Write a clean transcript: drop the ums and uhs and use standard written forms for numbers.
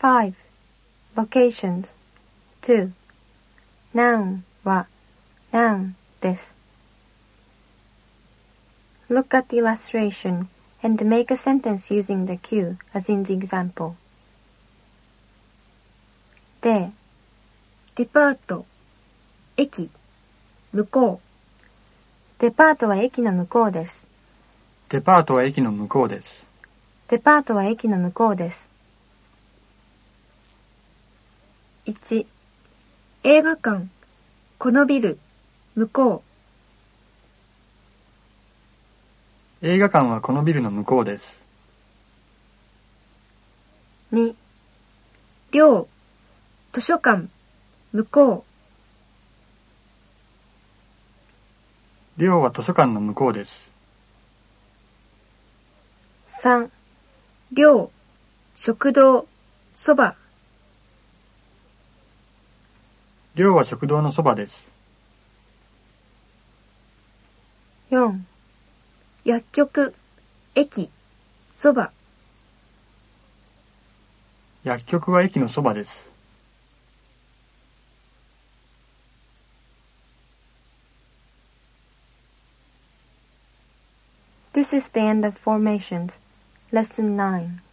5. Vocations 2. Noun は noun です。Look at the illustration and make a sentence using the cue as in the example. で、 デパート、駅、向こう。 デパートは駅の向こうです。 デパートは駅の向こうです。 デパートは駅の向こうです。 1. 映画館、このビル、向こう。映画館はこのビルの向こうです。 2. 寮、図書館、向こう。寮は図書館の向こうです。 3. 寮、食堂、そば。 寮は食堂のそばです。 4. 薬局、駅、そば。 薬局は駅のそばです。 This is the end of formations. Lesson 9.